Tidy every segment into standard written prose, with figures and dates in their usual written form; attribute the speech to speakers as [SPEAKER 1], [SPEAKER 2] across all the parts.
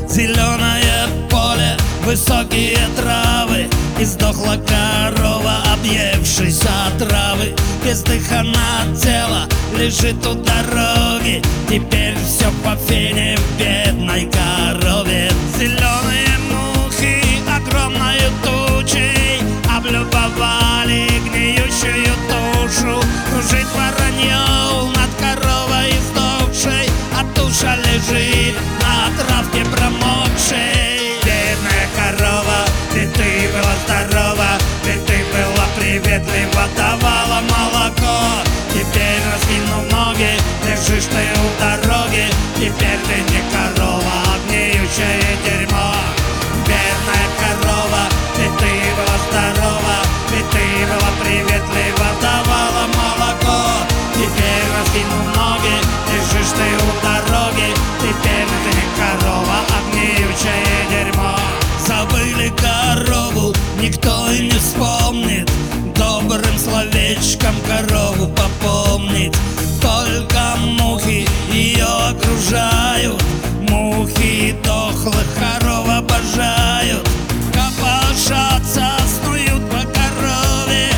[SPEAKER 1] Зеленое поле, высокие травы, и сдохла корова, объевшись от травы. Бездыханное тело лежит у дороги, теперь все по фене бедной корове. Зеленые мухи огромною тучей облюбовали гниющую тушу. Кружит воронье над коровой издохшей, а туша лежит на травке промокшей. Бедная корова, ведь ты была здорова, ведь ты была приветлива, давала молоко. Теперь раскинув ноги, лежишь ты у дороги, теперь ты не корова, а гниющее дерьмо. Бедная корова, ведь ты была здорова, ведь ты была приветлива, давала молоко. Теперь раскинув ноги, лежишь ты у дороги, теперь ты не корова, а гниющее дерьмо. Забыли корову, никто и не вспомнит, добрым словечком корову попомнит. Только мухи ее окружают, мухи дохлых коров обожают. Копошатся, снуют по корове,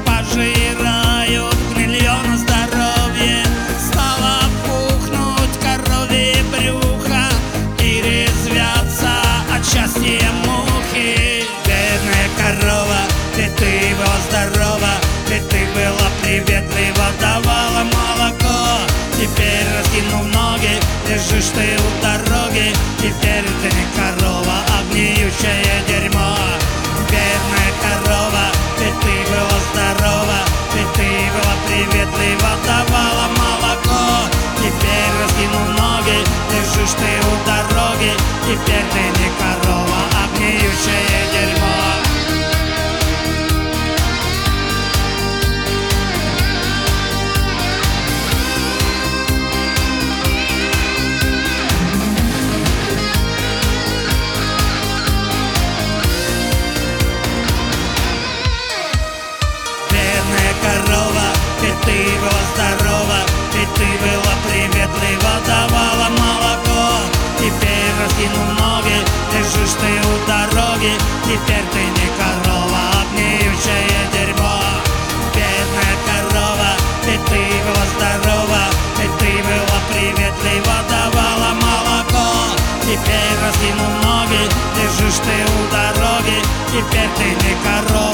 [SPEAKER 1] пожирают гнилье на здоровье. Стало пухнуть коровье брюхо и резвятся от счастья мухи. Бедная корова, ведь ты была здорова, ведь ты была приветлива, давала молоко. Теперь раскинув ноги, лежишь ты у дороги, теперь ты не корова, а гниющее дерьмо. Бедная корова, ведь ты была здорова, ведь ты была приветлива, давала молоко. Теперь раскинув ноги, лежишь ты у дороги, теперь ты не корова, а гниющее дерьмо. Корова, ведь ты была здорова, ведь ты была приветлива, давала молоко. Теперь раскинув ноги, лежишь ты у дороги, теперь ты не корова, а гниющее дерьмо. Бедная корова, ведь ты была здорова, ведь ты была приветлива, давала молоко. Теперь раскинув ноги, лежишь ты у дороги, теперь ты не корова.